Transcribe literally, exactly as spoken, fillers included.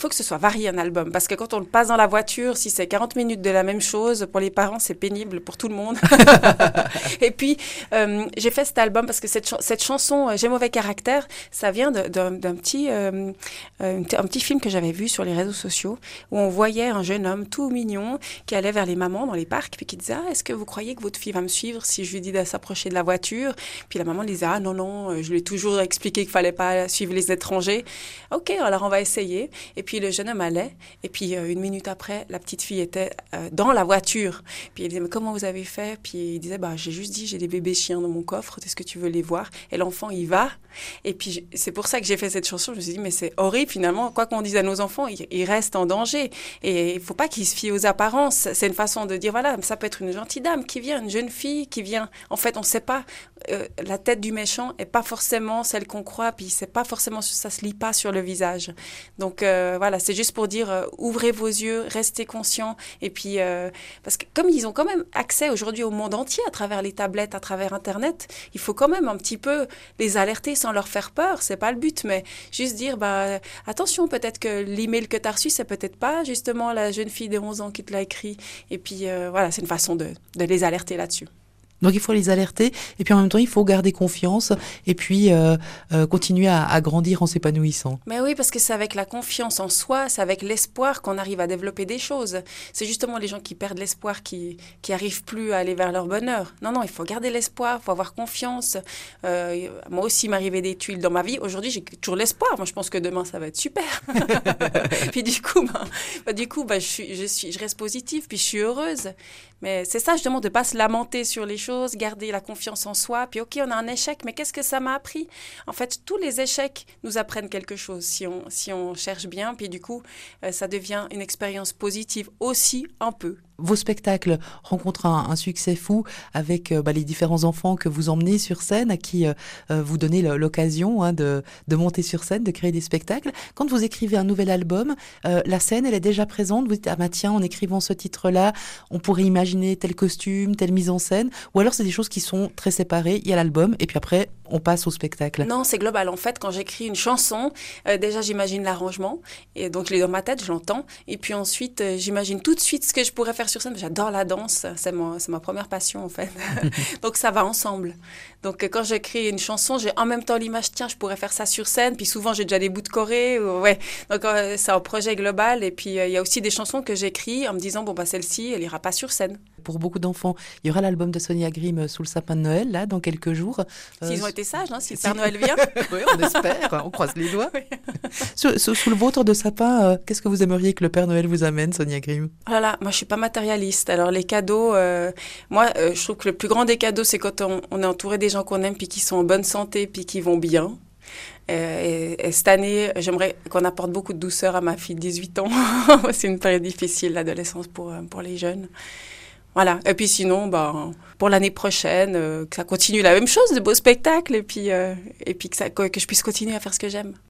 faut que ce soit varié un album, parce que quand on le passe dans la voiture, si c'est quarante minutes de la même chose, pour les parents, c'est pénible pour tout le monde. Et puis, euh, j'ai fait cet album parce que cette, ch- cette chanson, euh, J'ai mauvais caractère, ça vient de, d'un, d'un petit, euh, un, t- un petit film que j'avais vu sur les réseaux sociaux, où on voyait un jeune homme tout mignon qui allait vers les mamans dans les parcs, puis qui disait « Ah, est-ce que vous croyez que votre fille va me suivre si je lui dis de s'approcher de la voiture ?» Puis la maman disait « Ah non, non, euh, je lui ai toujours expliqué qu'il fallait pas suivre les étrangers. » Ok, alors on va essayer. Et puis le jeune homme allait, et puis euh, une minute après, la petite fille était euh, dans la voiture. Puis il disait « Mais comment vous avez fait ?» Puis il disait bah, « J'ai juste dit, j'ai des bébés chiens dans mon coffre, est-ce que tu veux les voir ?» Et l'enfant, il va. Et puis c'est pour ça que j'ai fait cette chanson. Je me suis dit « Mais c'est horrible finalement, quoi qu'on dise à nos enfants, ils, ils restent en danger. » Et il faut pas qu'ils se fient aux apparences. C'est une façon de dire, voilà, ça peut être une gentille dame qui vient, une jeune fille qui vient. En fait, on ne sait pas, euh, la tête du méchant est pas forcément celle qu'on croit, puis c'est pas forcément, ça se lit pas sur le visage. Donc euh, voilà, c'est juste pour dire, euh, ouvrez vos yeux, restez conscients, et puis euh, parce que comme ils ont quand même accès aujourd'hui au monde entier à travers les tablettes, à travers Internet, il faut quand même un petit peu les alerter sans leur faire peur. C'est pas le but, mais juste dire, bah attention, peut-être que l'email que tu as reçu, c'est peut-être pas justement la jeune fille de onze ans qui te l'a écrit. Et puis euh, voilà, c'est une façon de, de les alerter là-dessus. Donc il faut les alerter et puis en même temps il faut garder confiance et puis euh, euh, continuer à, à grandir en s'épanouissant. Mais oui, parce que c'est avec la confiance en soi, c'est avec l'espoir qu'on arrive à développer des choses. C'est justement les gens qui perdent l'espoir qui qui arrivent plus à aller vers leur bonheur. Non, non, il faut garder l'espoir, il faut avoir confiance. Euh, moi aussi, il m'arrivait des tuiles dans ma vie. Aujourd'hui, j'ai toujours l'espoir. Moi, je pense que demain, ça va être super. Puis du coup, bah, bah, du coup, bah, je suis, je suis, je reste positive, puis je suis heureuse. Mais c'est ça, justement, de ne pas se lamenter sur les choses, garder la confiance en soi. Puis, OK, on a un échec, mais qu'est-ce que ça m'a appris? En fait, tous les échecs nous apprennent quelque chose si on, si on cherche bien. Puis, du coup, euh, ça devient une expérience positive aussi, un peu. Vos spectacles rencontrent un, un succès fou avec euh, bah, les différents enfants que vous emmenez sur scène, à qui euh, euh, vous donnez l'occasion hein, de, de monter sur scène, de créer des spectacles. Quand vous écrivez un nouvel album, euh, la scène, elle est déjà présente. Vous dites, ah bah tiens, en écrivant ce titre-là, on pourrait imaginer tel costume, telle mise en scène. Ou alors c'est des choses qui sont très séparées. Il y a l'album et puis après, on passe au spectacle. Non, c'est global. En fait, quand j'écris une chanson, euh, déjà j'imagine l'arrangement. Et donc, je l'ai dans ma tête, je l'entends. Et puis ensuite, euh, j'imagine tout de suite ce que je pourrais faire sur scène. J'adore la danse, c'est, mon, c'est ma première passion en fait. Donc ça va ensemble. Donc quand j'écris une chanson, j'ai en même temps l'image, tiens, je pourrais faire ça sur scène. Puis souvent j'ai déjà des bouts de choré. Ou, ouais. Donc euh, c'est un projet global. Et puis il euh, y a aussi des chansons que j'écris en me disant, bon bah celle-ci, elle ira pas sur scène. Pour beaucoup d'enfants, il y aura l'album de Sonia Grimm sous le sapin de Noël, là, dans quelques jours. S'ils euh, ont été sages, hein, si le si... Père Noël vient. Oui, on espère, on croise les doigts. Oui. Sous, sous, sous le vôtre de sapin, euh, qu'est-ce que vous aimeriez que le Père Noël vous amène, Sonia Grimm? Oh là là, moi je suis pas matérialiste. Alors les cadeaux, euh, moi euh, je trouve que le plus grand des cadeaux, c'est quand on, on est entouré des gens qu'on aime puis qui sont en bonne santé puis qui vont bien. Euh, et, et cette année, j'aimerais qu'on apporte beaucoup de douceur à ma fille de dix-huit ans. C'est une période difficile, l'adolescence pour, pour les jeunes. Voilà. Et puis sinon, bah, pour l'année prochaine, euh, que ça continue la même chose, de beaux spectacles, et puis, euh, et puis que, ça, que je puisse continuer à faire ce que j'aime.